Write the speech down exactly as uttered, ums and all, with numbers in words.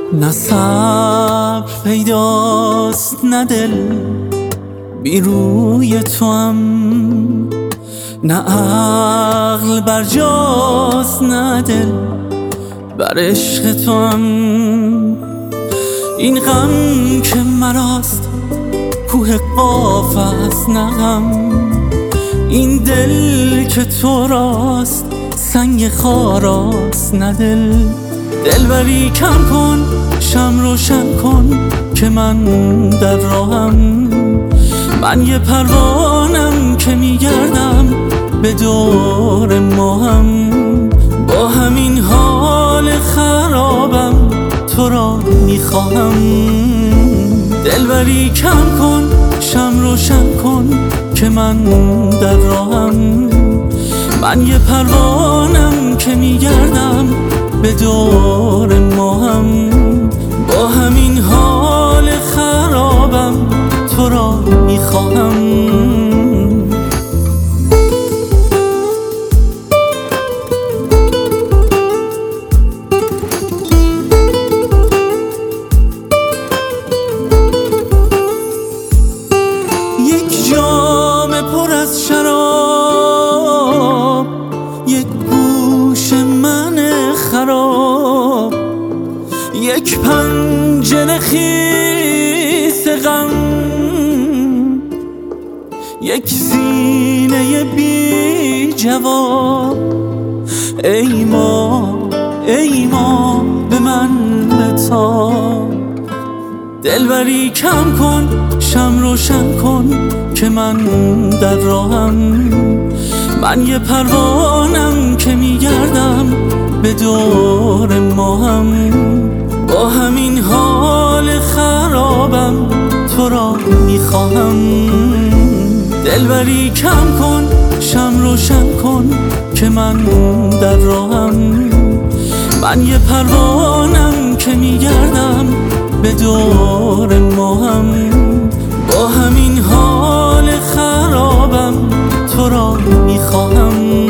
نه صبر پیداست نه دل بی روی تو هم، نه عقل برجاست نه دل بر عشق تو هم. این غم که مراست کوه قاف است نه غم، این دل که تو راست سنگ خاراست نه دل. دلبری کم کن شم روشن کن که من در راهم، من یه پروانم که میگردم به دور ماهم. با همین حال خرابم تو را میخواهم. دلبری کم کن شم روشن کن که من در راهم، من یه پروانم که میگردم به دور ماهم. با همین حال خرابم تو را میخواهم. یک جام پر از شراب، یک گوش من خراب، یک پنجره خیس غم، یک سینه بی جواب. ای ما ای ما به من بتاب. دلبری کم کن شم روشن کن که من در راهم، من یه پروانم که میگردم به دور ماهم. با همین حال خرابم تو را میخواهم. دلبری کم کن شم روشن کن که من در راهم، من یه پروانم که میگردم به دور ماهم. با همین حال خرابم تو را میخواهم.